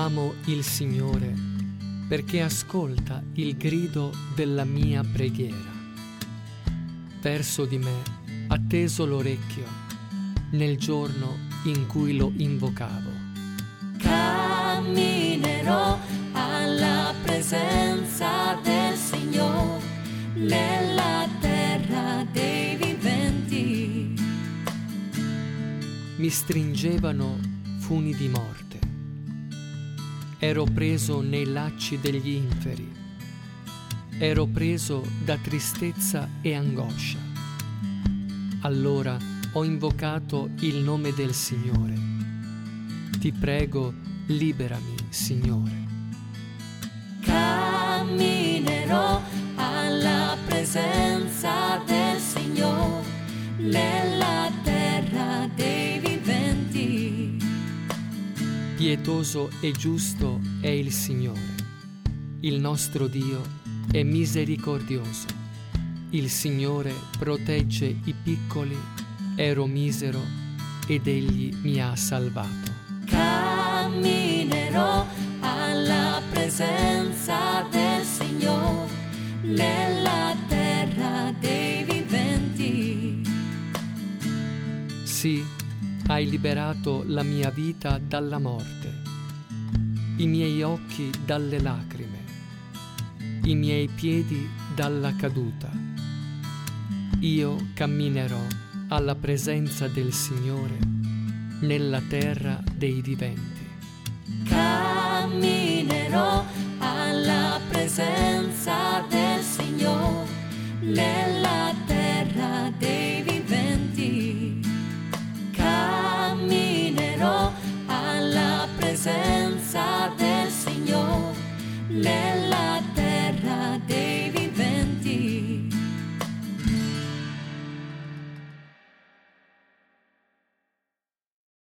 Amo il Signore perché ascolta il grido della mia preghiera. Verso di me ha teso l'orecchio nel giorno in cui lo invocavo. Camminerò alla presenza del Signore nella terra dei viventi. Mi stringevano funi di morte. Ero preso nei lacci degli inferi. Ero preso da tristezza e angoscia. Allora ho invocato il nome del Signore. Ti prego, liberami, Signore. Camminerò alla presenza del Signore nella terra dei viventi. Pietoso e giusto è il Signore. Il nostro Dio è misericordioso. Il Signore protegge i piccoli. Ero misero ed Egli mi ha salvato. Camminerò alla presenza del Signore nella terra dei viventi. Sì, hai liberato la mia vita dalla morte, i miei occhi dalle lacrime, i miei piedi dalla caduta. Io camminerò alla presenza del Signore nella terra dei viventi. Camminerò alla presenza del Signore nella